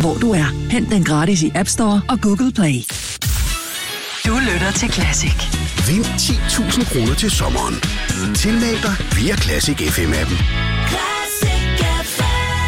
hvor du er. Hent den gratis i App Store og Google Play. Du lytter til Classic. Vind 10.000 kroner til sommeren. Tilmeld dig via Classic FM-appen. Classic FM.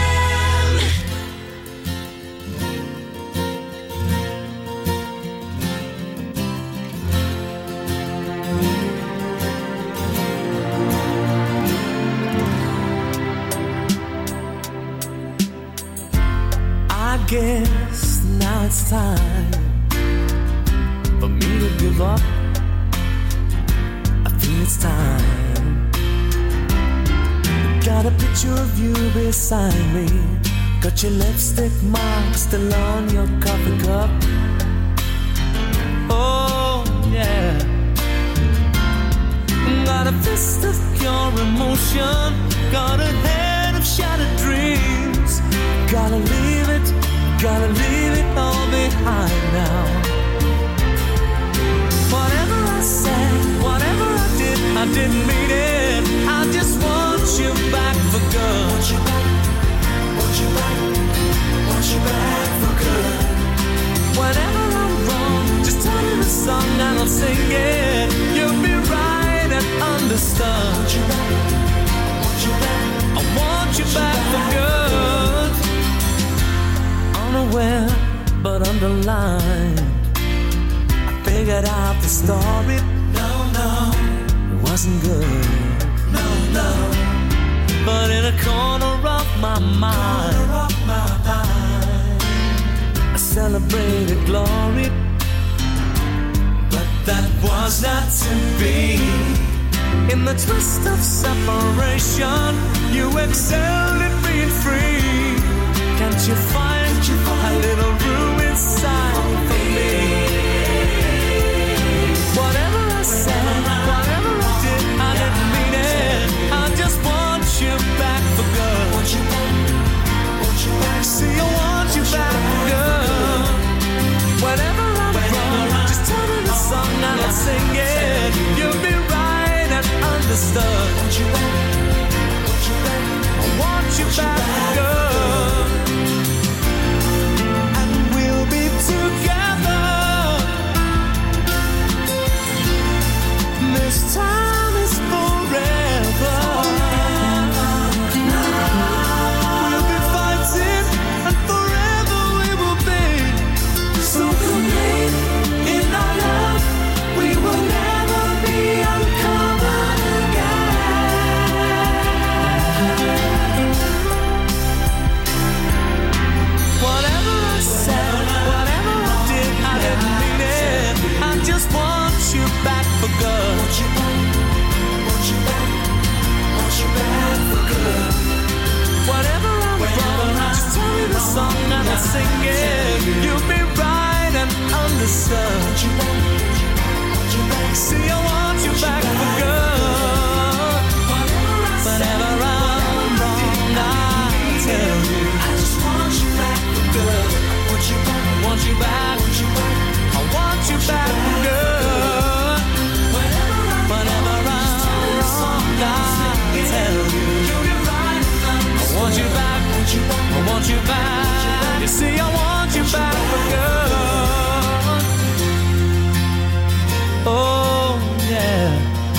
I guess now it's time for me to give up. I feel it's time. Got a picture of you beside me. Got your lipstick mark still on your coffee cup. Oh yeah. Got a fist of pure emotion. Got a head of shattered dreams. Gotta leave it all behind now. Whatever I said, whatever I didn't mean it. I just want you back for good. Want you back, want you back, want you back for good. Whenever I'm wrong, just tell me the song and I'll sing it. You'll be right and understood. Want you back, want you back, I want you back for good. Unaware but underlined, I figured out the story. No, it wasn't good. No, but in a corner of my mind, I celebrated glory. But that was not to be. In the twist of separation, you excelled at being free. Can't you find a little room inside for me? Whatever I said, whatever I didn't mean it. I just want you back for good. Want you back, see, I want you back for good. Whenever I'm wrong, just tell me the song and I'll sing it. You'll be right and understood. Want you back, I want you back for good. And we'll be together. This time is forever. We'll be fighting and forever we will be. So complete in our love, we will never be uncovered again. Whatever I said, whatever I didn't mean it. I just want you back for good. Want you back, want you back, want you back for good. Whatever I'm wrong, just tell me the song and I'll sing it. You'll be right and understood. Want you back, want you back, see, I want you back for good. Whenever I'm wrong, I tell you, I just want you back for good. Want you back, want you back, want you back, I want you back for good. Whenever I'm wrong, I tell you, I want you back, I want you back. You see, I want you back for good. Oh yeah,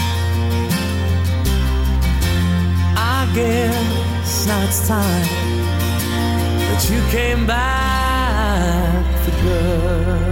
I guess now it's time that you came back for good.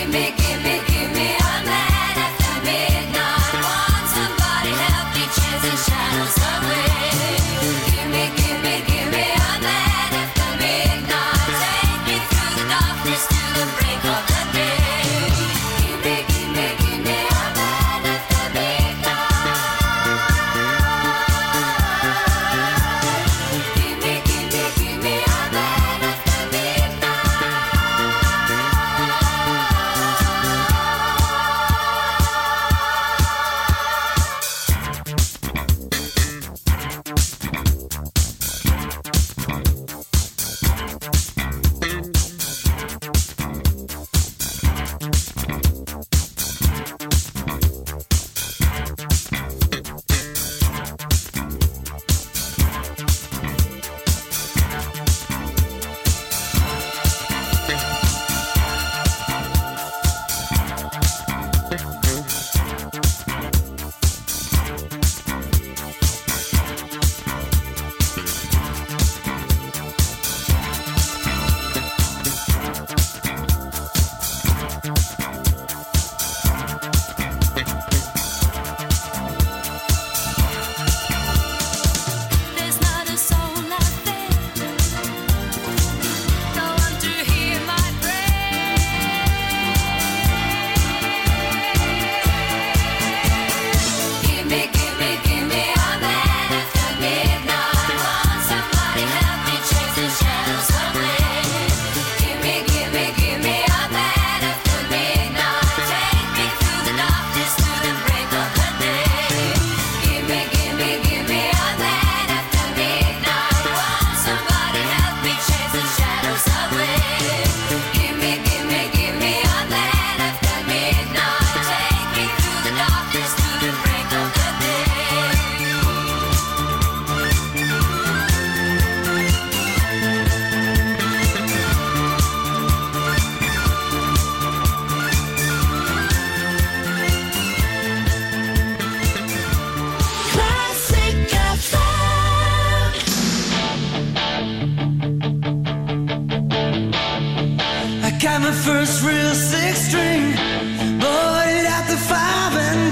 Got my first real six string, bought it at the 5 and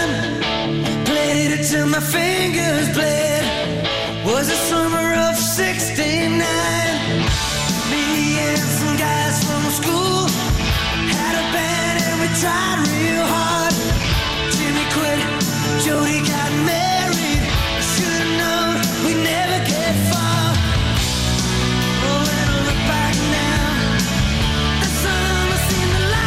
dime. Played it till my fingers bled. Was the summer of '69. Me and some guys from school had a band and we tried real hard. Jimmy quit, Jody got married. Should've known we'd never get far. Oh, when I look back now, the summer seemed to last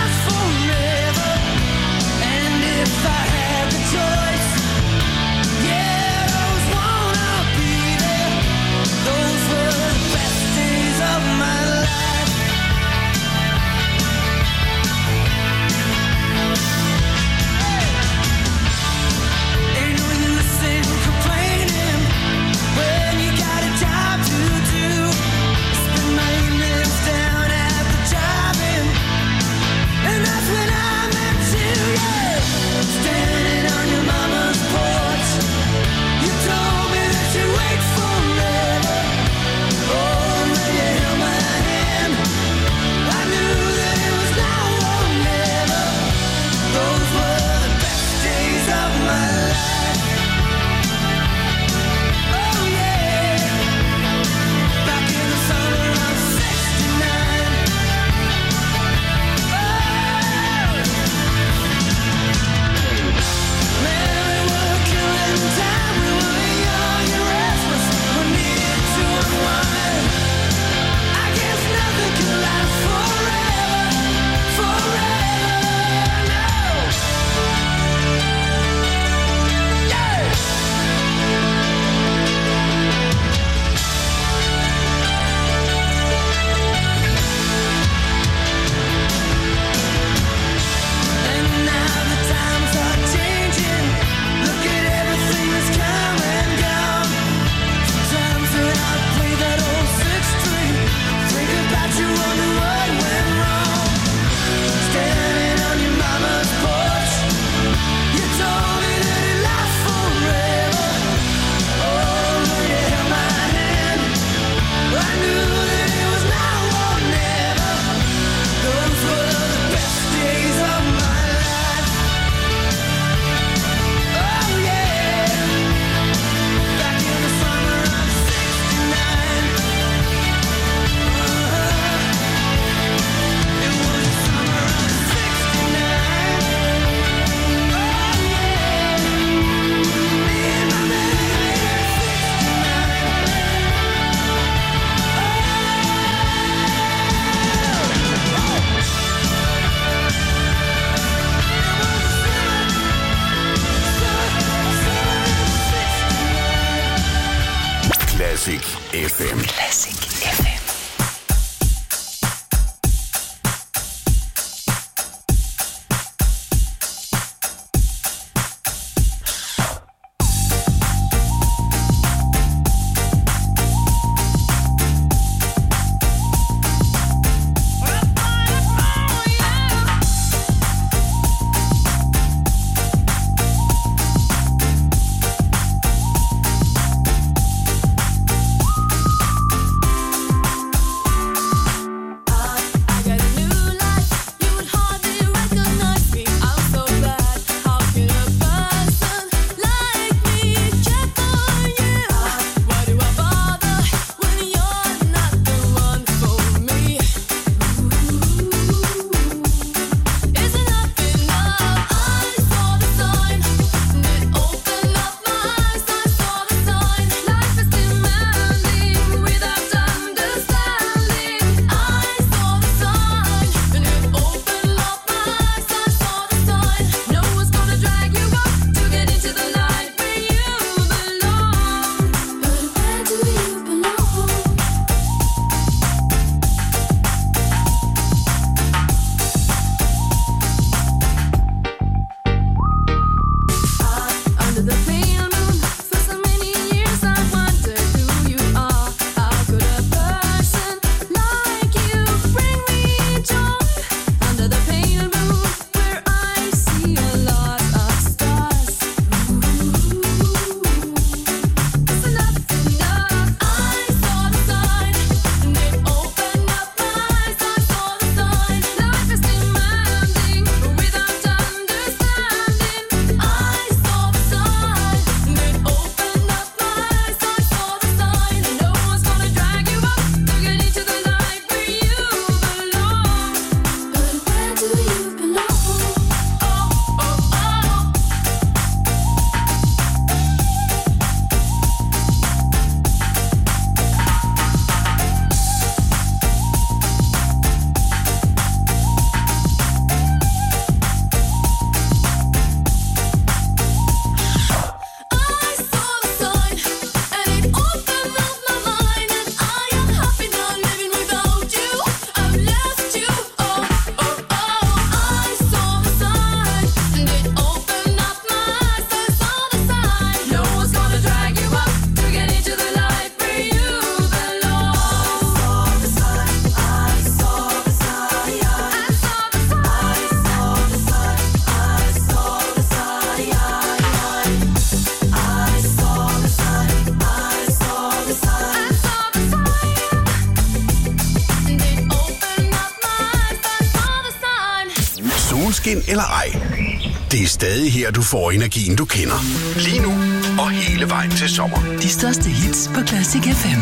solskin eller ej. Det er stadig her, du får energien, du kender. Lige nu og hele vejen til sommer. De største hits på Classic FM.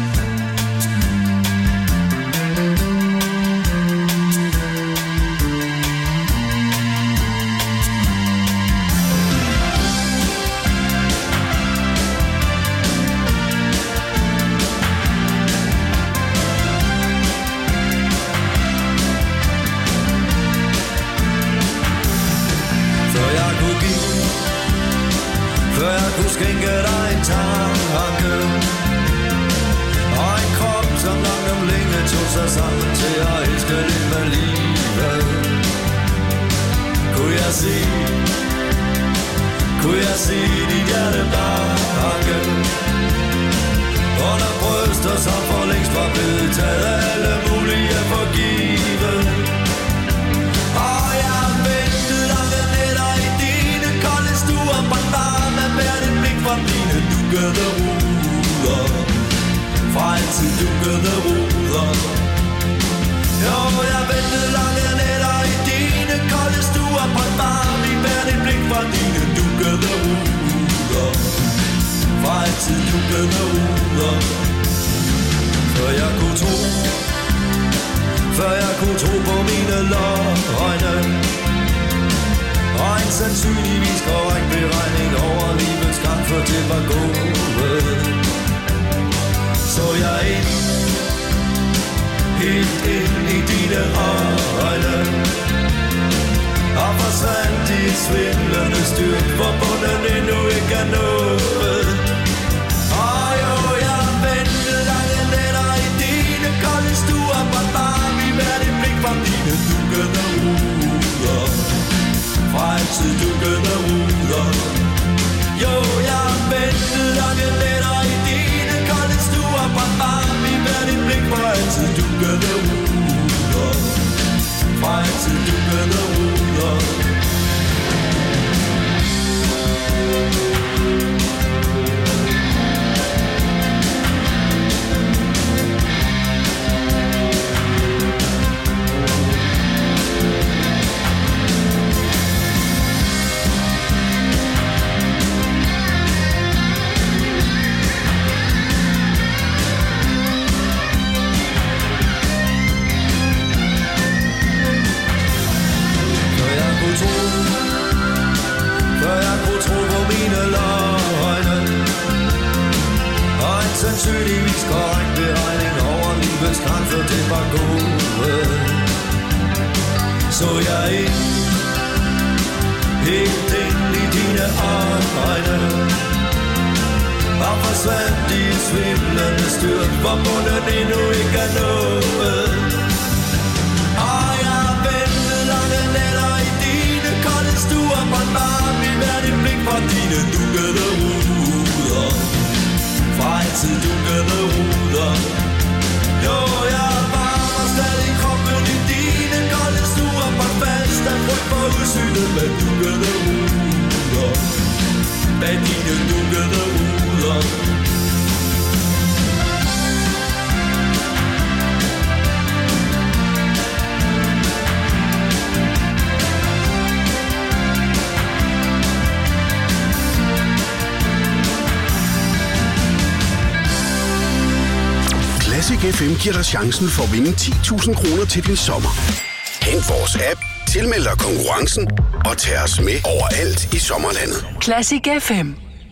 Classic FM giver dig chancen for at vinde 10.000 kroner til din sommer. Hent vores app, tilmeld dig konkurrencen og tag os med overalt i sommerlandet. Classic FM.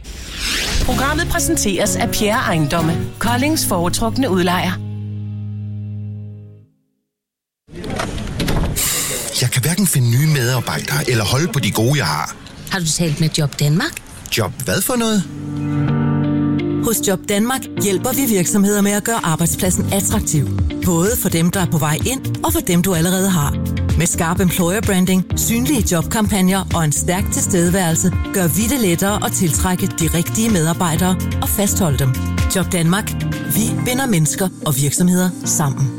Programmet præsenteres af Pierre Ejendomme, Koldings foretrukne udlejer. Jeg kan hverken finde nye medarbejdere eller holde på de gode, jeg har. Har du talt med Job Danmark? Job hvad for noget? Hos Job Danmark hjælper vi virksomheder med at gøre arbejdspladsen attraktiv. Både for dem, der er på vej ind, og for dem, du allerede har. Med skarp employer branding, synlige jobkampagner og en stærk tilstedeværelse, gør vi det lettere at tiltrække de rigtige medarbejdere og fastholde dem. Job Danmark. Vi binder mennesker og virksomheder sammen.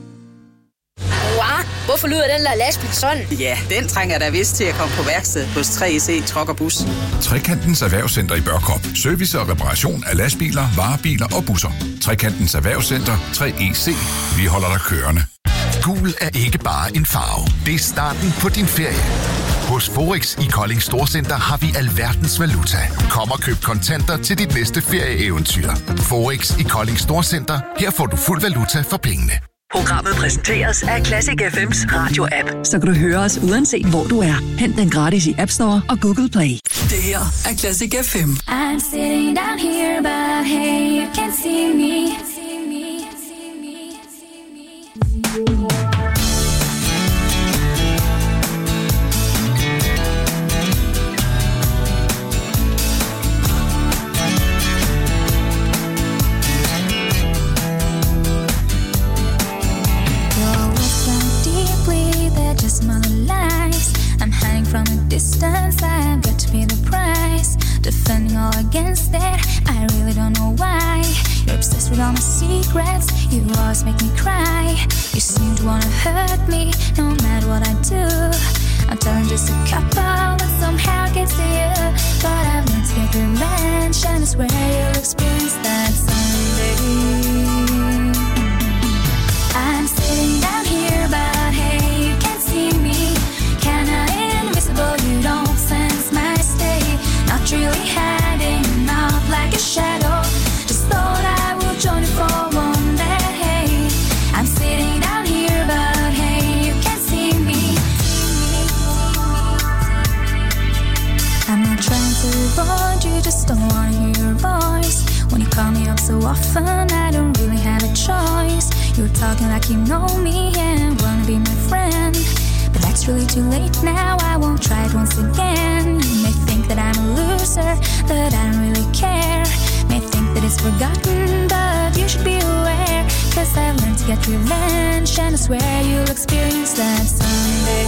Hvorfor lyder den der lastbil sådan? Ja, den trænger da vist til at komme på værksted hos 3EC Truck og Bus. Trekantens Erhvervscenter i Børkop. Service og reparation af lastbiler, varebiler og busser. Trekantens Erhvervscenter 3EC. Vi holder dig kørende. Gul er ikke bare en farve. Det er starten på din ferie. Hos Forex i Kolding Storcenter har vi alverdens valuta. Kom og køb kontanter til dit næste ferieeventyr. Forex i Kolding Storcenter. Her får du fuld valuta for pengene. Programmet præsenteres af Classic FM's radio-app, så kan du høre os uanset hvor du er. Hent den gratis i App Store og Google Play. Det her er Classic FM. I'm sitting down here, but hey, you can't see me. I'm hiding from a distance, I've got to pay the price. Defending all against it, I really don't know why. You're obsessed with all my secrets, you always make me cry. You seem to wanna hurt me, no matter what I do. I'm telling just a couple, but somehow it gets to you. But I've learned to get revenge, and I swear you'll experience that someday. I'm sitting down here, but hey, you can't see me. You don't sense my state. Not really hiding out like a shadow. Just thought I would join you for one day. I'm sitting down here, but hey, you can't see me. I'm not trying to avoid you, just don't wanna hear your voice. When you call me up so often, I don't really have a choice. You're talking like you know me and wanna be my friend. But that's really too late now, I won't try it once again. You may think that I'm a loser, but I don't really care. May think that it's forgotten, but you should be aware. Cause I've learned to get revenge, and I swear you'll experience that someday.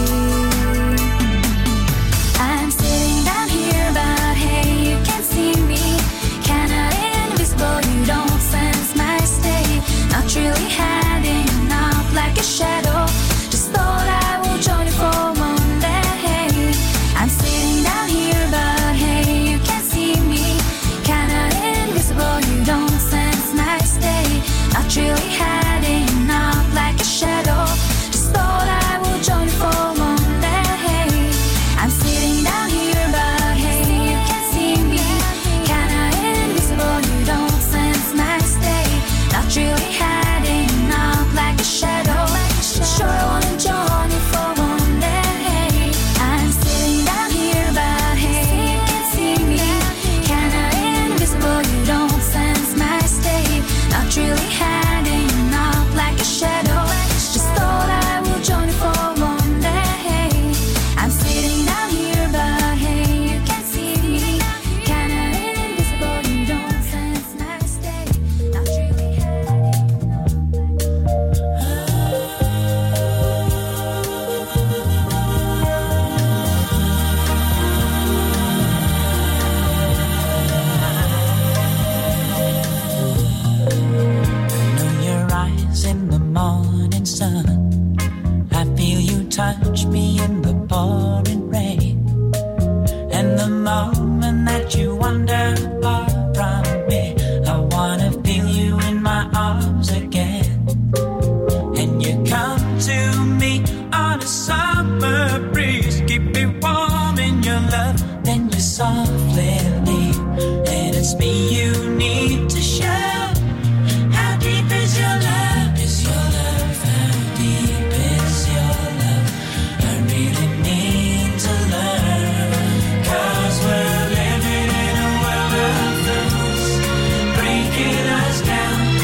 I'm sitting down here, but hey, you can't see me. Kinda invisible, you don't sense my state. Not really hiding out like a shadow. Just thought I would join you for one day. I'm sitting down here, but hey, you can't see me. Kinda invisible, you don't sense my state. Not really hiding out like a shadow. Just thought I would join you for one day. I'm sitting down here, but hey, you can't see me. Kinda invisible, you don't sense my state. Not really hiding out like a shadow. Sure, I wanna join you for one day. I'm sitting down here, but hey, you can't see me. Kinda invisible, you don't sense my state. Not really hiding out like a shadow. Just thought I would join you for one day. I'm sitting down here, but hey, you can't see me. Kinda invisible, you don't sense my state. Not really hiding. Morning sun, I feel you touch me in the pouring rain. And the moment that you wander far from me, I wanna feel you in my arms again. And you come to me on a summer breeze, keep me warm in your love, then you softly leave. And it's me you need to show. How deep is your love?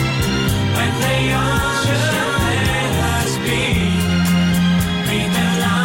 They all should let us be. We belong.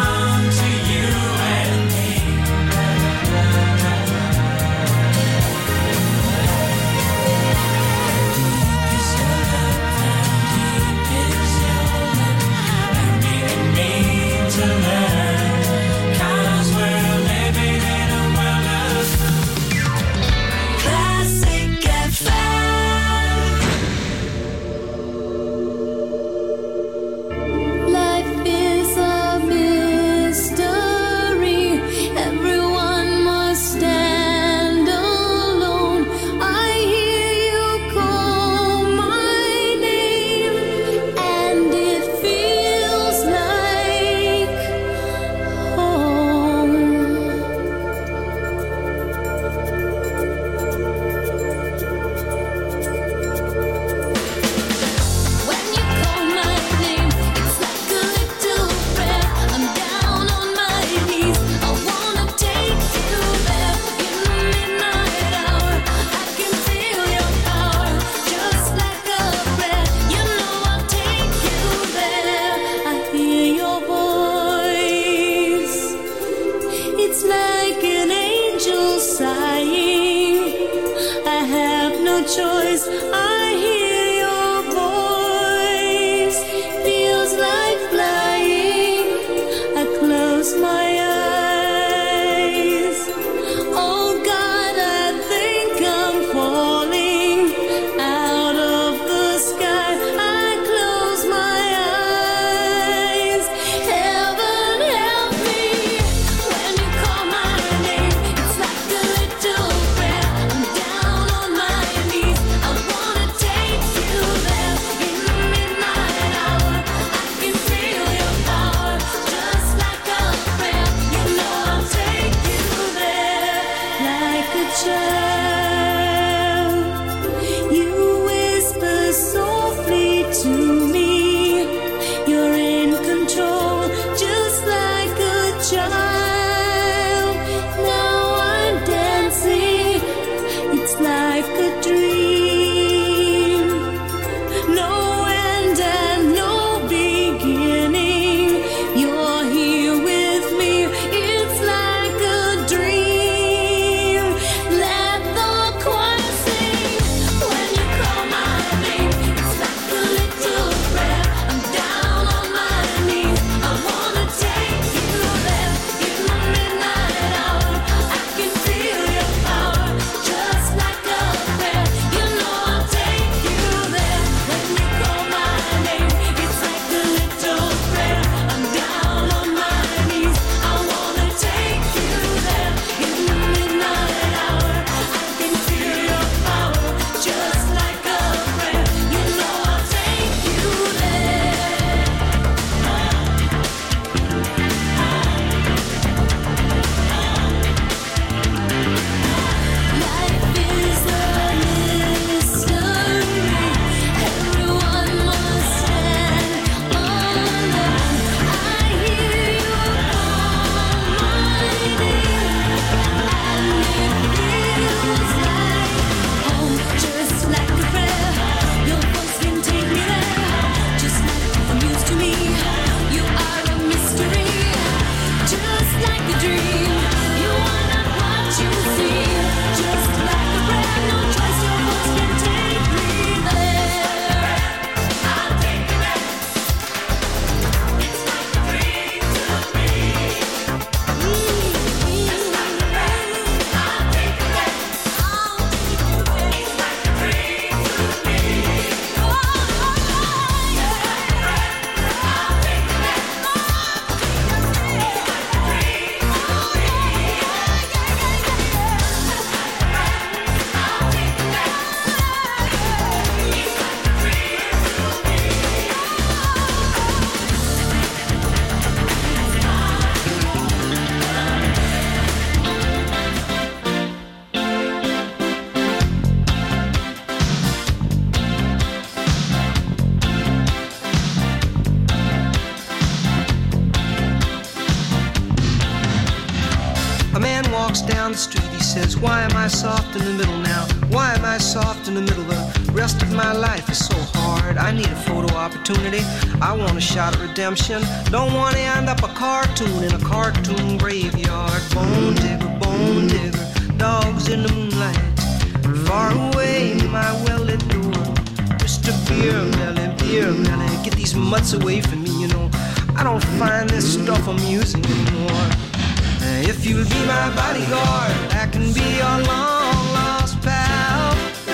walks down the street, he says, why am I soft in the middle now? Why am I soft in the middle? The rest of my life is so hard. I need a photo opportunity. I want a shot at redemption. Don't want to end up a cartoon in a cartoon graveyard. Bone digger, dogs in the moonlight. Far away, my well-lit door. Mr. Beer Melly, get these mutts away from me, you know. I don't find this stuff amusing anymore. If you'll be my bodyguard, I can be your long-lost pal.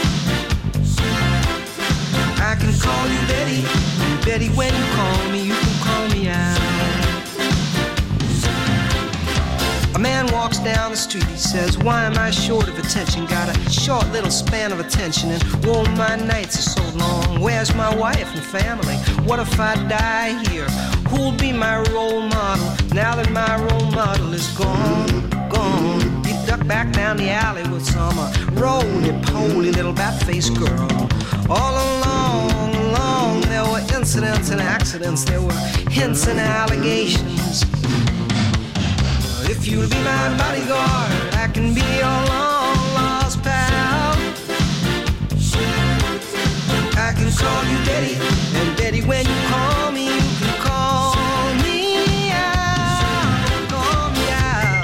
I can call you Betty, Betty, when you call me, you can call me out. A man walks down the street, he says, why am I short of attention? Got a short little span of attention, and whoa, my nights are so long. Where's my wife and family? What if I die here? Who'll be my role model now that my role model is gone? He ducked back down the alley with some roly-poly little bat-faced girl. All along, there were incidents and accidents, there were hints and allegations. If you'll be my bodyguard, I can be your long-lost pal. I can call you Betty, and Betty, when you call me, you can call me out, call me out.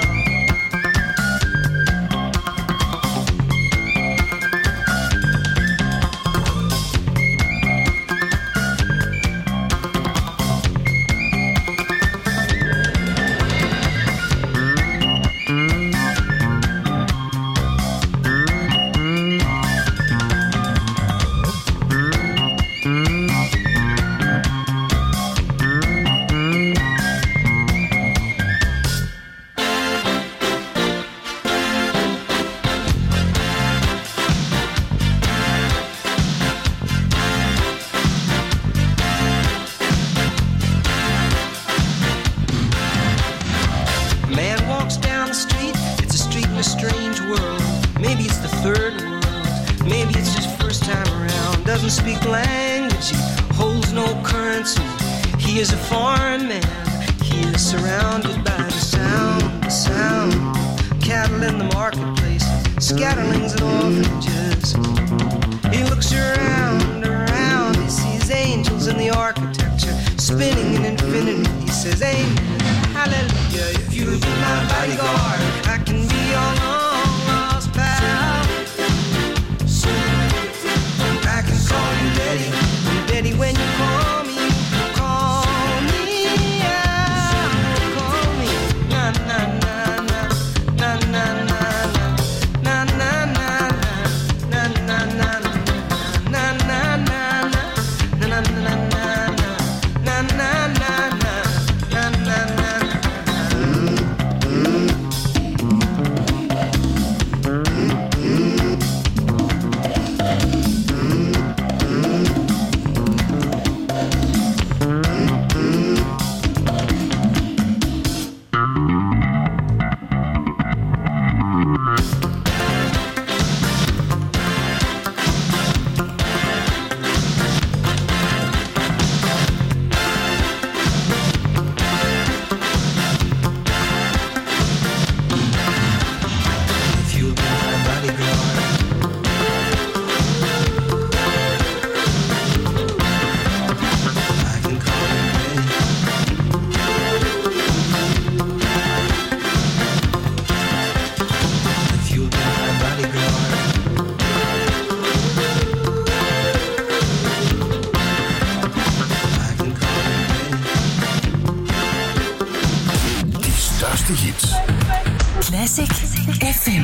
Classic FM.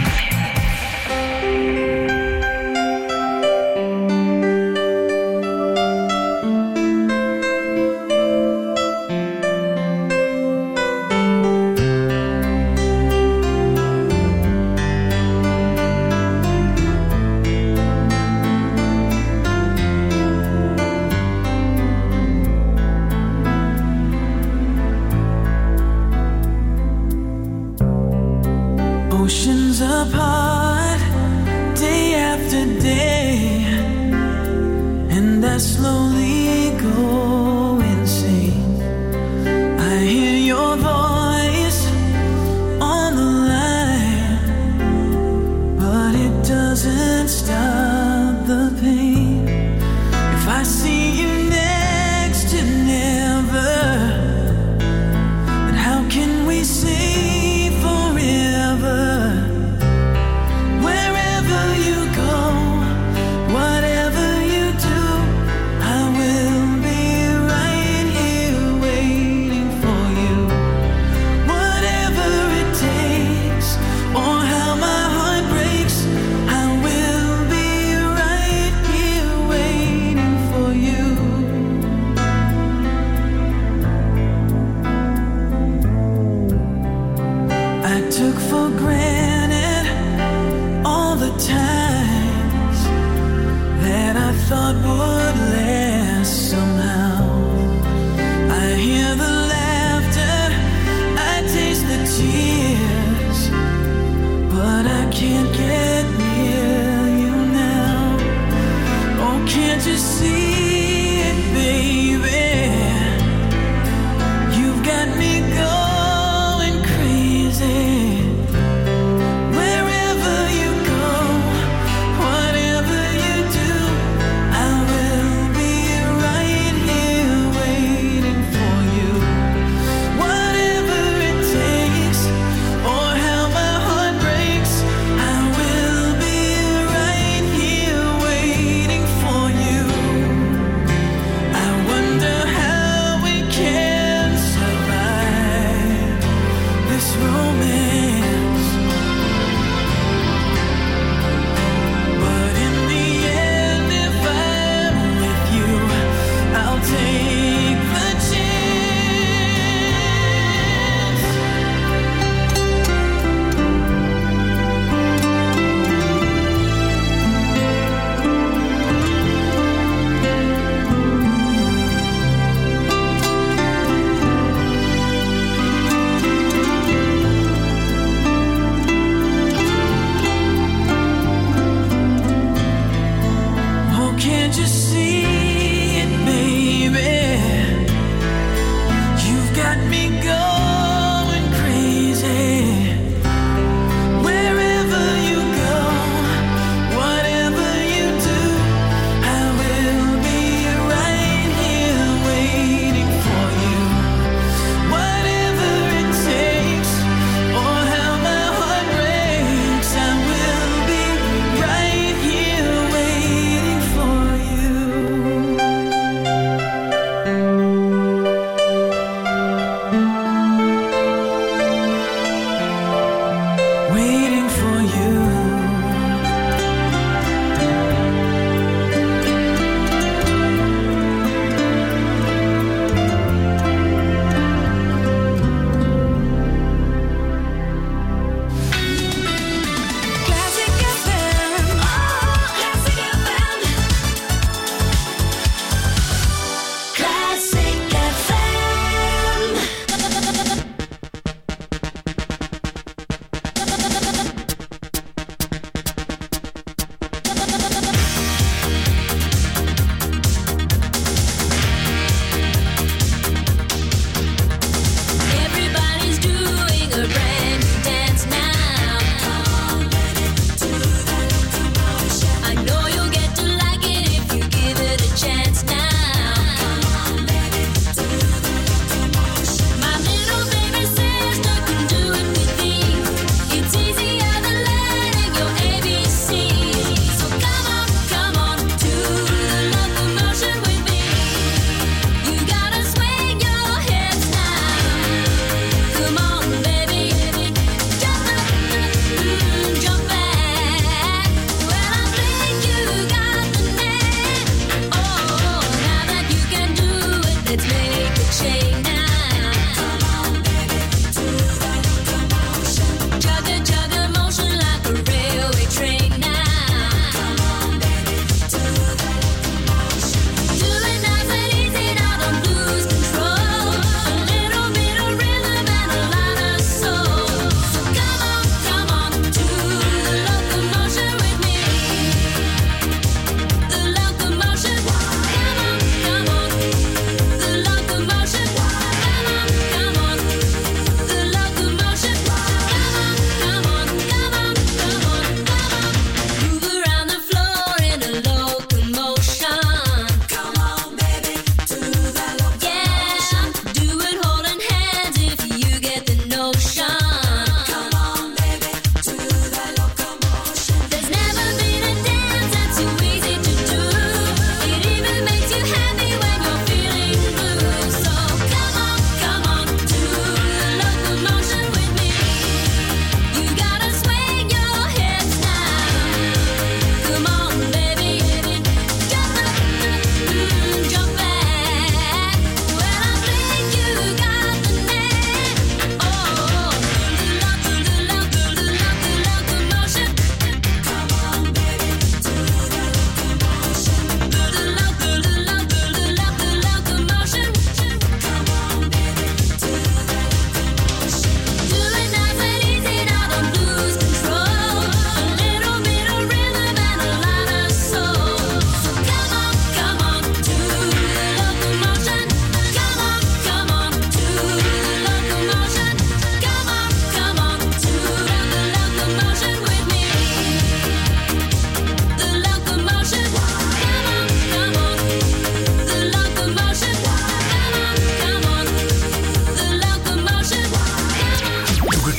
Oceans apart, day after day, and I slowly go insane. I hear your voice on the line, for granted all the times that I thought would last somehow. I hear the laughter, I taste the tears, but I can't get near you now. Oh, can't you see it, baby? You've got me going crazy.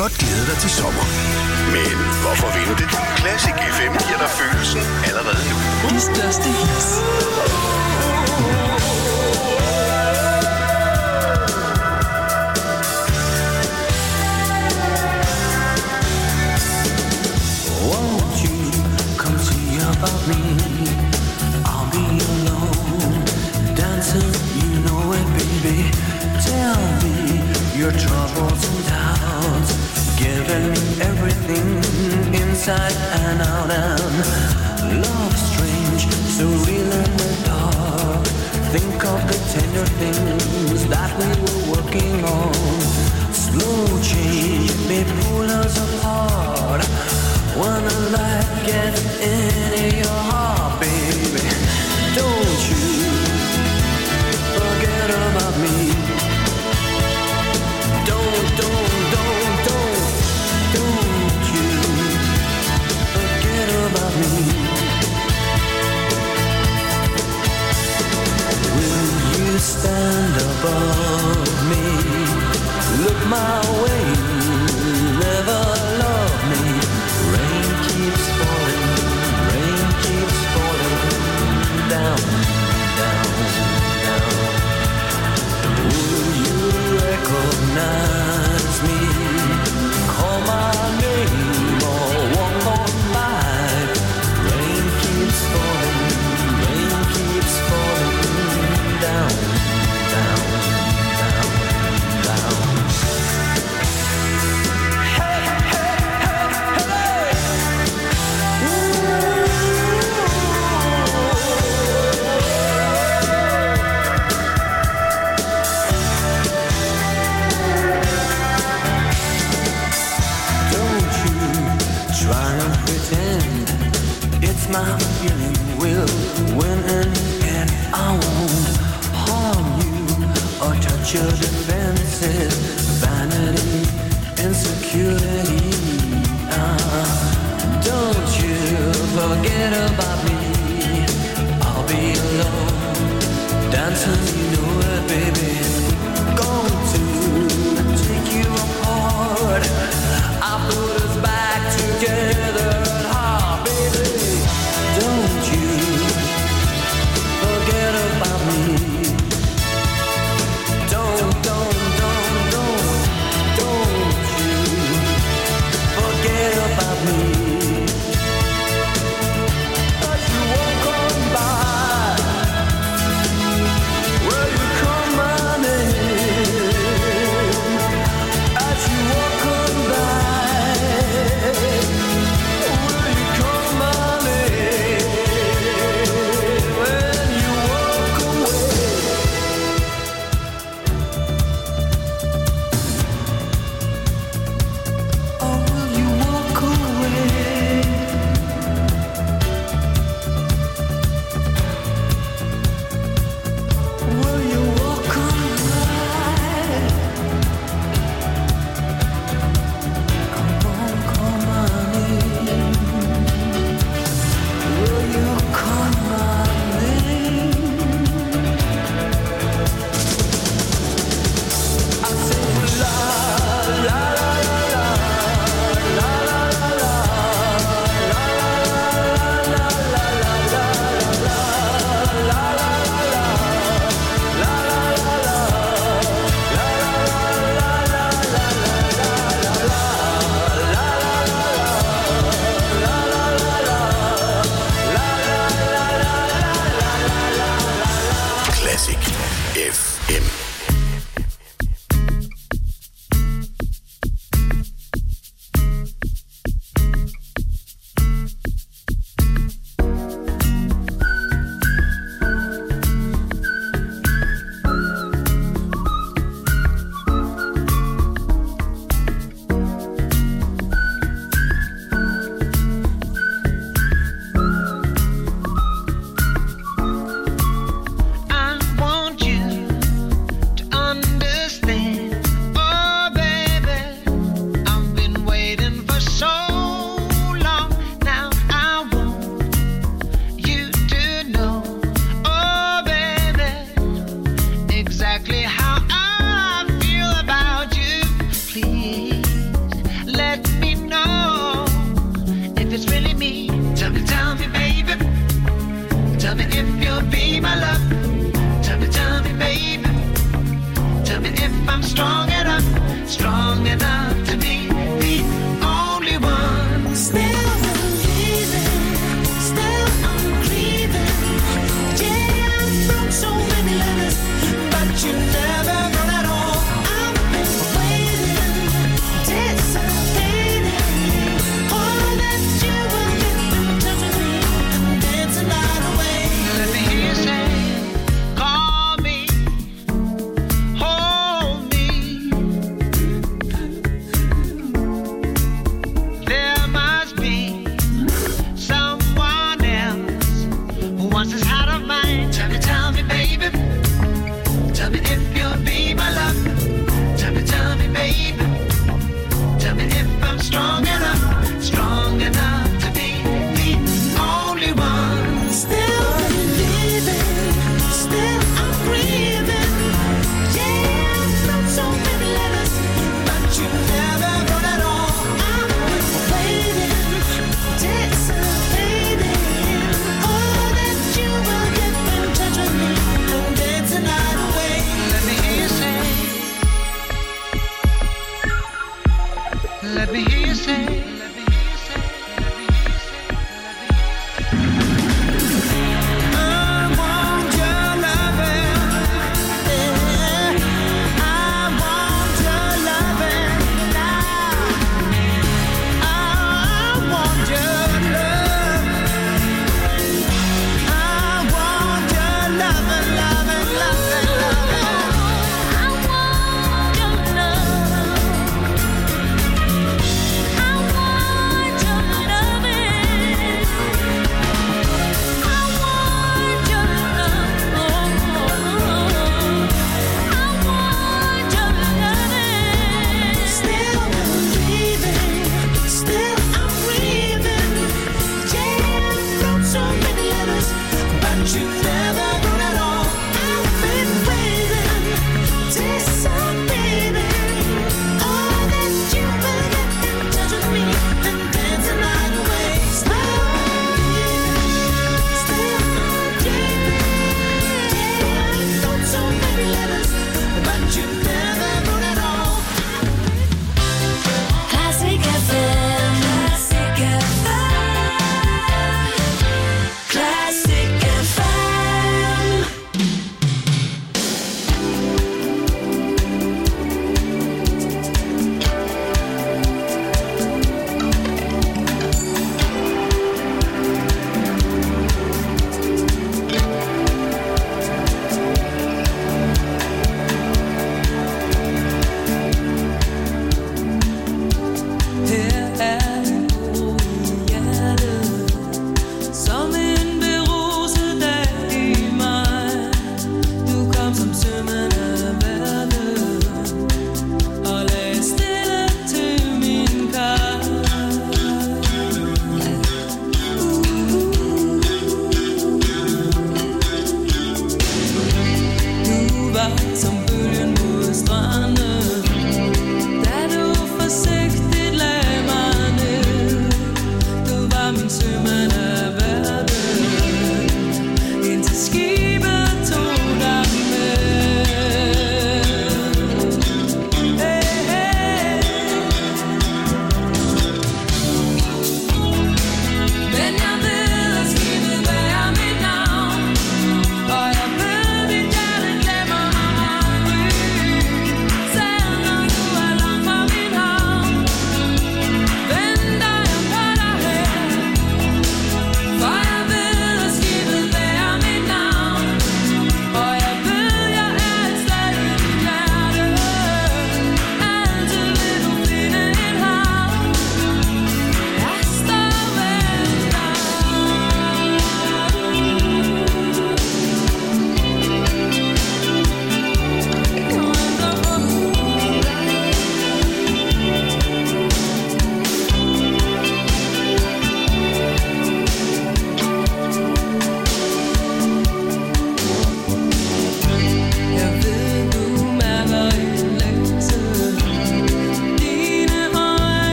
godt glæde dig til sommer. Men hvorfor vente? Classic FM giver dig følelsen allerede nu. De største hits. Won't you come see about me? I'll be alone, dancing, you know it, baby. Tell me your troubles and doubts, giving everything inside and out. And love strange, so real in the dark. Think of the tender things that we were working on. Slow change may pull us apart. When the light gets into your heart, baby, don't you forget about me. Don't you forget about me. Will you stand above me? Look my way, never love me. Rain keeps falling down, down, down. Will you recognize me? Call my name or walk on by. Rain keeps falling down, down, down, down. Hey, hey, hey, hey. Don't you try and pretend it's my feeling will win in the end. I won't harm you or touch your defenses. Vanity, insecurity. Don't you forget about me. I'll be alone, dancing, you know it, baby. Going to take you apart. I put us back together at heart, baby. Don't you forget about me. Don't you forget about me. As you walk on by, well, you call my name. I'm strong enough to be the only one. Still believing, still I'm grieving. Yeah, I wrote so many letters, but you never wrote at all. I've been waiting, anticipating, all that you will get in touch with me and dance the night away. Let me hear you say, call me, hold me. There must be someone else who wants this heart of mine. Tell me, baby. Tell me if you'll be my love. Tell me, baby. Tell me if I'm strong enough to be the only one. Still believing, still I'm grieving. Yeah, I wrote so many letters, but you never wrote at all. I'm waiting, anticipating, all that you will get in touch with me and dance the night away. Let me hear you say, let me hear you say, let me hear you say, let me hear you say, I want your loving, yeah. I want your loving now. I want your love. I want your loving, loving, loving, loving. I want your love. I want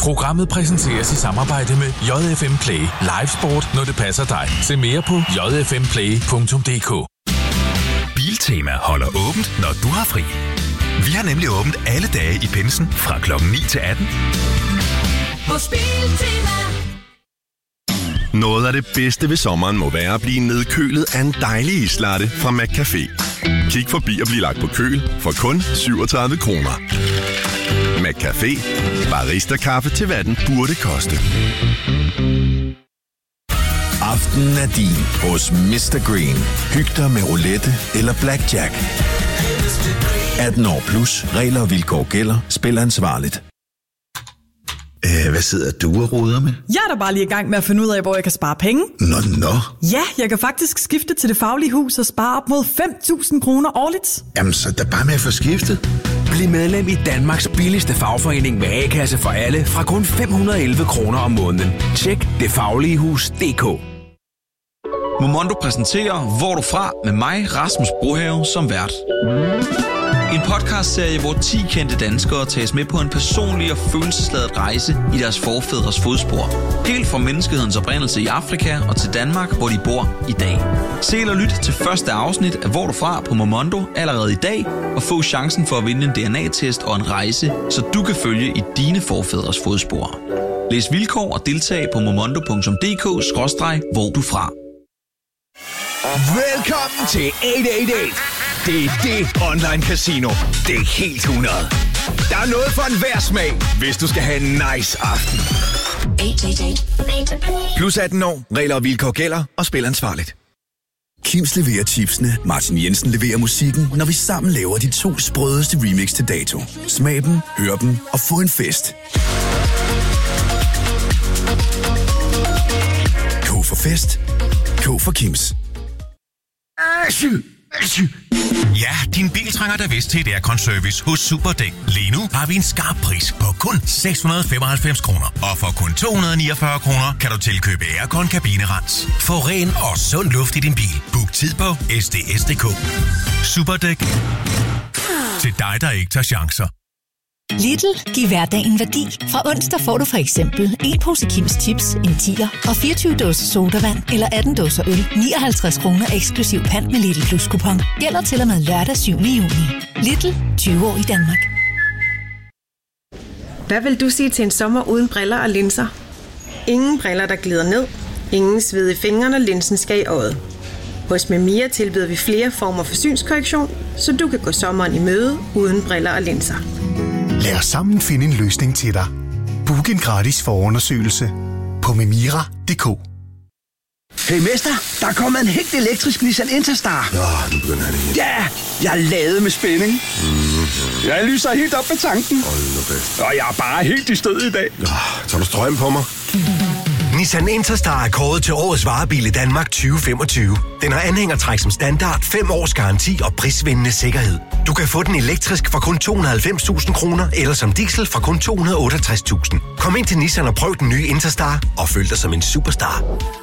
Programmet præsenteres i samarbejde med JFM Play. Live sport, når det passer dig. Se mere på jfmplay.dk. Biltema holder åbent, når du har fri. Vi har nemlig åbent alle dage i pinsen fra klokken 9 til 18. Hos Biltema. Noget af det bedste ved sommeren må være at blive nedkølet af en dejlig islatte fra McCafé. Kig forbi og bliv lagt på køl for kun 37 kroner. McCafé. Barista-kaffe til hvad den burde koste. Aftenen er din hos Mr. Green. Hyg dig med roulette eller blackjack. 18 år plus. Regler og vilkår gælder. Spil ansvarligt. Hvad sidder du og roder med? Jeg er da bare lige i gang med at finde ud af, hvor jeg kan spare penge. Nå. Ja, jeg kan faktisk skifte til Det Faglige Hus og spare op mod 5.000 kroner årligt. Jamen, så er bare med at få skiftet. Bliv medlem i Danmarks billigste fagforening med A-kasse for alle fra kun 511 kroner om måneden. Tjek detfagligehus.dk. Momondo præsenterer Hvor du fra med mig, Rasmus Brohave, som vært. En podcastserie, hvor 10 kendte danskere tages med på en personlig og følelsesladet rejse i deres forfædres fodspor. Helt fra menneskehedens oprindelse i Afrika og til Danmark, hvor de bor i dag. Se eller lyt til første afsnit af Hvor du fra på Momondo allerede i dag, og få chancen for at vinde en DNA-test og en rejse, så du kan følge i dine forfædres fodspor. Læs vilkår og deltag på momondo.dk/hvor du fra. Velkommen til 888. Det er det online casino. Det er helt 100. Der er noget for enhver smag, hvis du skal have en nice aften. 888. Plus 18 år. Regler og vilkår gælder, og spil ansvarligt. Kims leverer chipsene, Martin Jensen leverer musikken, når vi sammen laver de 2 sprødeste remix til dato. Smag dem, hør dem og få en fest. K for fest. K for Kims. Ja, din bil trænger da vist til et aircon-service hos Superdæk. Lige nu har vi en skarp pris på kun 695 kroner. Og for kun 249 kroner kan du tilkøbe aircon-kabinerens. Få ren og sund luft i din bil. Book tid på sds.dk. Superdæk. Til dig, der ikke tager chancer. Lidl giver hverdagen værdi. Fra onsdag får du for eksempel en pose Kims Chips, en 10'er og 24 dåser sodavand eller 18 dåser øl. 59 kroner eksklusiv pant med Lidl Plus kupon. Gælder til og med lørdag 7. juni. Lidl, 20 år i Danmark. Hvad vil du sige til en sommer uden briller og linser? Ingen briller, der glider ned. Ingen sved i fingrene, når linsen skal i øjet. Hos Memia tilbyder vi flere former for synskorrektion, så du kan gå sommeren i møde uden briller og linser. Lad os sammen finde en løsning til dig. Book en gratis forundersøgelse på memira.dk. Hey mester, der er kommet en helt elektrisk Nissan Interstar. Nu begynder han igen. Ja, jeg er ladet med spænding. Jeg lyser helt op med tanken. Hold nu fast. Og jeg er bare helt i stød i dag. Tager du strøm på mig? Nissan Interstar er kåret til årets varebil i Danmark 2025. Den har anhængertræk som standard, 5 års garanti og prisvindende sikkerhed. Du kan få den elektrisk for kun 290.000 kroner, eller som diesel for kun 268.000. Kom ind til Nissan og prøv den nye Interstar, og føl dig som en superstar.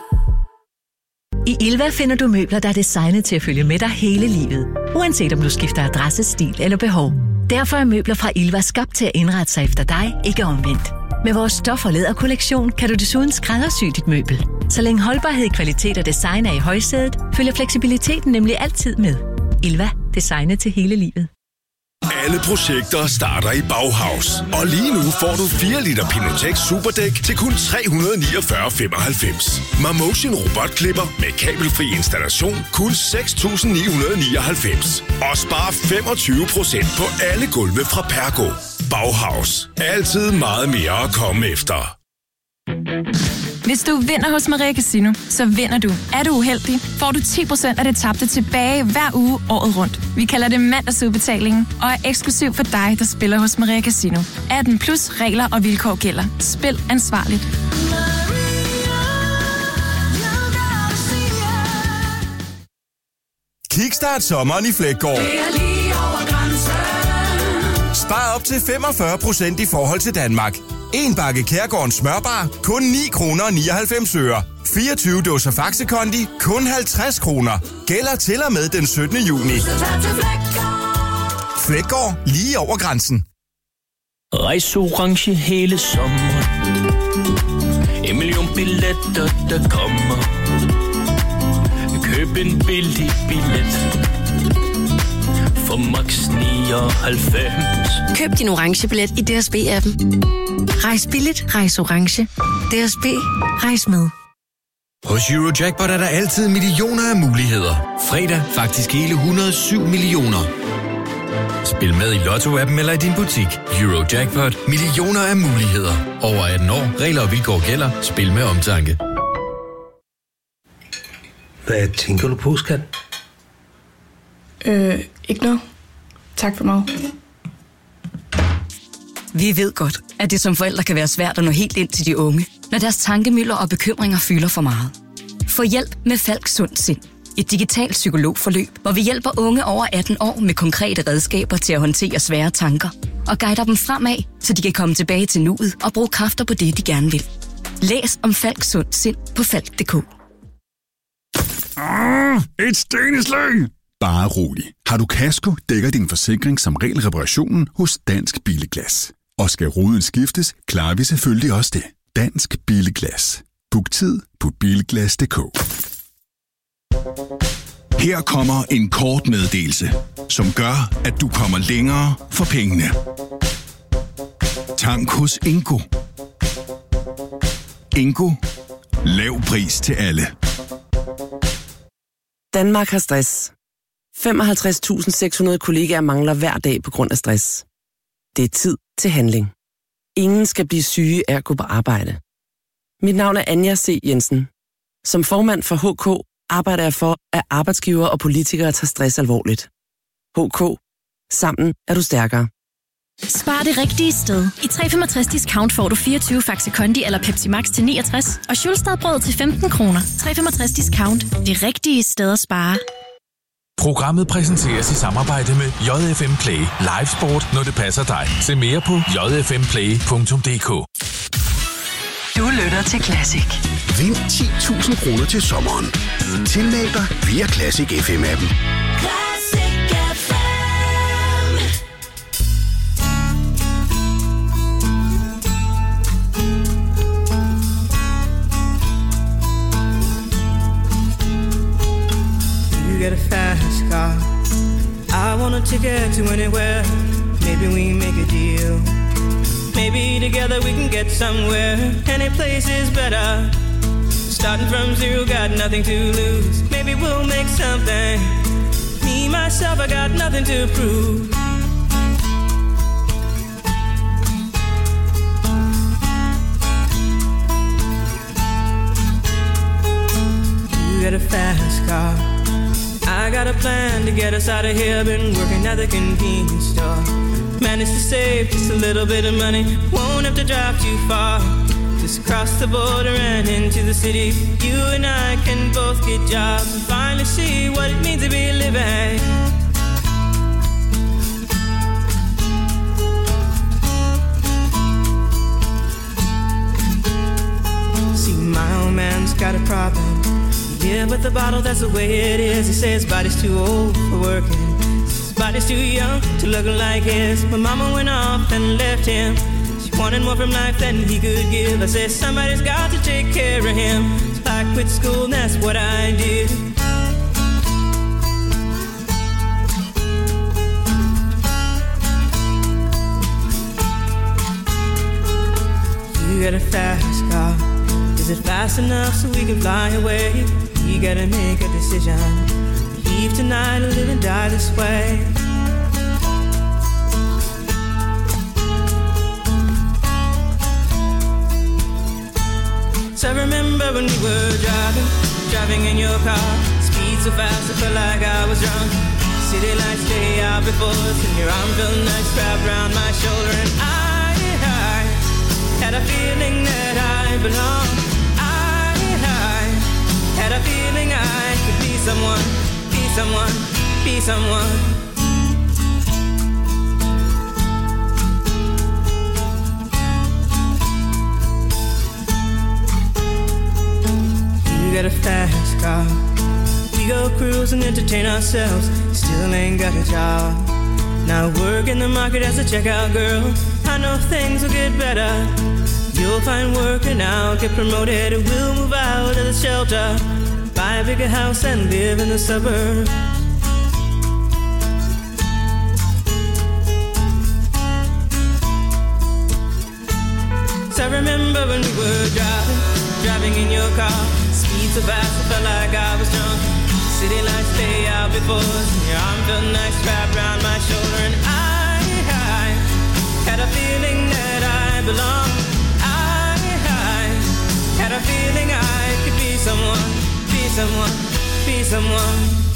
I Ilva finder du møbler, der er designet til at følge med dig hele livet. Uanset om du skifter adresse, stil eller behov. Derfor er møbler fra Ilva skabt til at indrette sig efter dig, ikke omvendt. Med vores stof- og læderkollektion kan du desuden skræddersy dit møbel. Så længe holdbarhed, kvalitet og design er i højsædet, følger fleksibiliteten nemlig altid med. Ilva. Designet til hele livet. Alle projekter starter i Bauhaus. Og lige nu får du 4 liter Pinotex Superdæk til kun 349,95. Marmotion robotklipper med kabelfri installation kun 6.999. Og spar 25% på alle gulve fra Pergo. Bauhaus. Altid meget mere at komme efter. Hvis du vinder hos Maria Casino, så vinder du. Er du uheldig, får du 10% af det tabte tilbage hver uge året rundt. Vi kalder det mandagsudbetalingen og er eksklusiv for dig, der spiller hos Maria Casino. 18 plus regler og vilkår gælder. Spil ansvarligt. Kickstart sommeren i Fleggaard. Spar op til 45% i forhold til Danmark. En bakke Kærgårdens smørbar, kun 9 kroner og 99 øre. 24 dåser Faxe Kondi, kun 50 kroner. Gælder til og med den 17. juni. Fleggaard, lige over grænsen. Rejse orange hele sommeren. 1 million billetter, der kommer. Køb en billig billet for max 99. Køb din orange billet i DSB-appen. Rejs billigt, rejs orange. DSB, rejs med. Hos Eurojackpot er der altid millioner af muligheder. Fredag faktisk hele 107 millioner. Spil med i Lotto-appen eller i din butik. Eurojackpot. Millioner af muligheder. Over 18 år. Regler og vilkår gælder. Spil med omtanke. Hvad tænker du på, skat? Ikke noget. Tak for mig. Vi ved godt, at det som forældre kan være svært at nå helt ind til de unge, når deres tankemylder og bekymringer fylder for meget. Få hjælp med Falk Sund Sind. Et digitalt psykologforløb, hvor vi hjælper unge over 18 år med konkrete redskaber til at håndtere svære tanker og guider dem fremad, så de kan komme tilbage til nuet og bruge kræfter på det, de gerne vil. Læs om Falk Sund Sind på falk.dk. Et steneslag! Bare rolig. Har du kasko, dækker din forsikring som regel reparationen hos Dansk Billeglas. Og skal ruden skiftes, klarer vi selvfølgelig også det. Dansk Billeglas. Book tid på bilglas.dk. Her kommer en kort meddelelse, som gør, at du kommer længere for pengene. Tank hos Ingo. Ingo. Lav pris til alle. Danmark har stress. 55.600 kollegaer mangler hver dag på grund af stress. Det er tid til handling. Ingen skal blive syge af at gå på arbejde. Mit navn er Anja C. Jensen. Som formand for HK arbejder jeg for, at arbejdsgivere og politikere tager stress alvorligt. HK. Sammen er du stærkere. Spar det rigtige sted. I 365 discount får du 24 Faxe Kondi eller Pepsi Max til 69 og Schulstadbrød til 15 kroner. 365 discount. Det rigtige sted at spare. Programmet præsenteres i samarbejde med JFM Play. Live sport, når det passer dig. Se mere på jfmplay.dk. Du lytter til Classic. Vind 10.000 kroner til sommeren. Tilmeld dig via Classic FM-appen. Get a fast car. I want a ticket to anywhere. Maybe we can make a deal. Maybe together we can get somewhere. Any place is better. Starting from zero, got nothing to lose. Maybe we'll make something. Me, myself, I got nothing to prove. You got a fast car. I got a plan to get us out of here. Been working at the convenience store. Managed to save just a little bit of money. Won't have to drive too far. Just cross the border and into the city. You and I can both get jobs and finally see what it means to be living. See, my old man's got a problem. Yeah, with the bottle, that's the way it is. He says his body's too old for working. His body's too young to look like his. My mama went off and left him. She wanted more from life than he could give. I said, somebody's got to take care of him. So I quit school and that's what I did. You got a fast car. Is it fast enough so we can fly away? We gotta make a decision. Leave tonight or live and die this way. So I remember when we were driving in your car. Speed so fast I felt like I was drunk. City lights stay out before us and your arm felt nice wrapped around my shoulder. And I had a feeling that I belonged. Had a feeling I could be someone, be someone, be someone. You got a fast car. We go cruise and entertain ourselves. Still ain't got a job. Now work in the market as a checkout girl. I know things will get better. You'll find work and I'll get promoted. We'll move out of the shelter, buy a bigger house and live in the suburbs. I remember when we were driving in your car. Speed so fast, I felt like I was drunk. City lights lay out before us. Your arm felt nice wrapped around my shoulder. And I had a feeling that I belonged. I had a feeling I could be someone, be someone, be someone.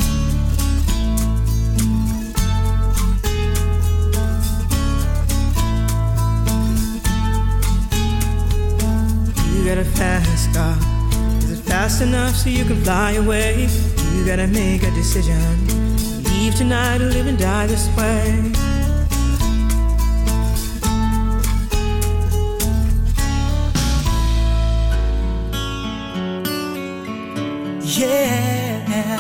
You got a fast car. Is it fast enough so you can fly away? You gotta make a decision. Leave tonight or live and die this way. Yeah.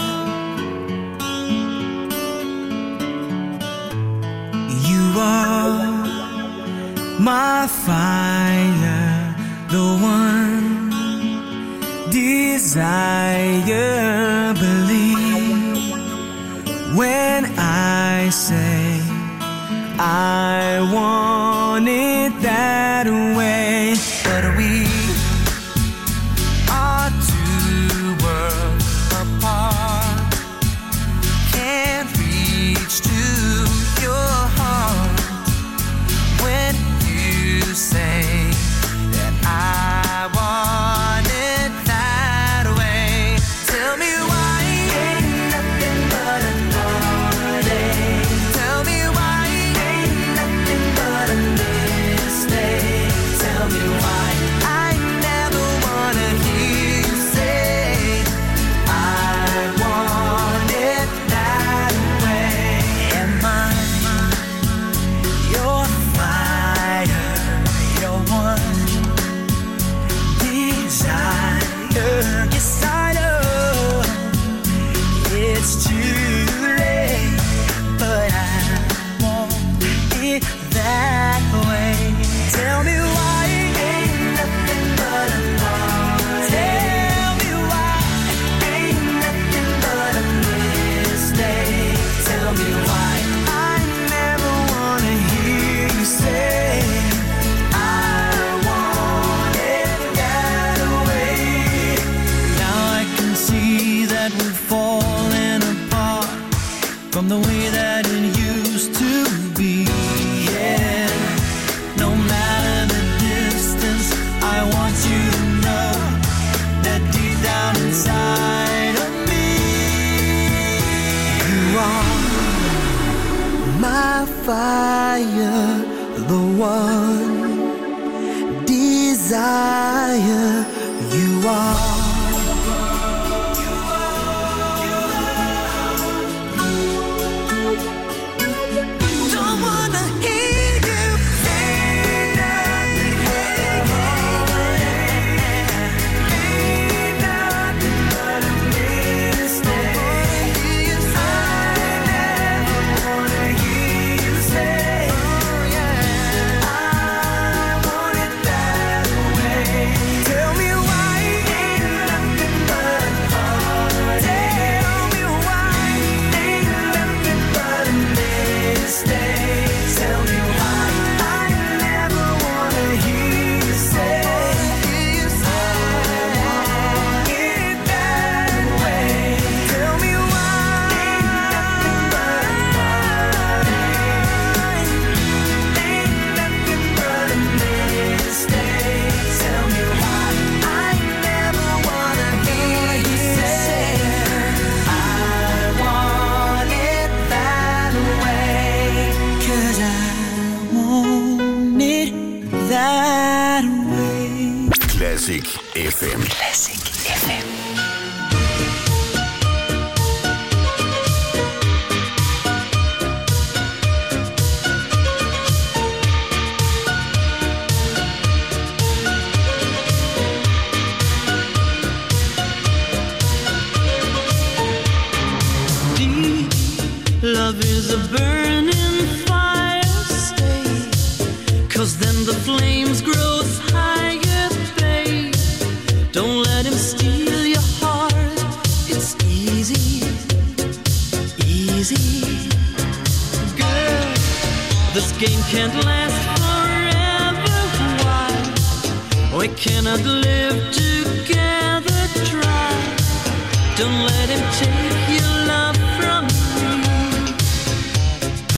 You are my fire, the one desire. Believe when I say I want it that way. But we are two worlds apart. Can't reach to your heart when you say that I want it that way. Tell me why ain't nothing but a heartache. Tell me why ain't nothing but a mistake. Tell me why I never wanna hear you say I want it that way. Am I your fire, your one desire? Yes, I know it's too late, but I want it that way. Tell me why ain't nothing but a heartache. Tell me why ain't nothing but a mistake. Tell me why I never wanna hear you say I want it that way. Now I can see that we've fallen apart from the way that it used to be. Yeah. No matter the distance, I want you to know that deep down inside of me, you are my fire, the one desire. You are. Don't wanna hear you say nothing. Ain't nothing but a mistake. I never wanna hear you say I want it that way. Tell me why ain't nothing but a heartache. Tell me why ain't nothing but a mistake. Tell me why I never wanna hear you say I want it that way. Tell me why ain't nothing but a heartache. Ain't nothing but a mistake. Tell me why I never wanna hear you say I want it that way. 'Cause I want it that way. Classic FM. Classic FM. Deep love is a burning 'cause then the flames grow higher, babe. Don't let him steal your heart. It's easy, easy. Girl, this game can't last forever. Why? We cannot live together.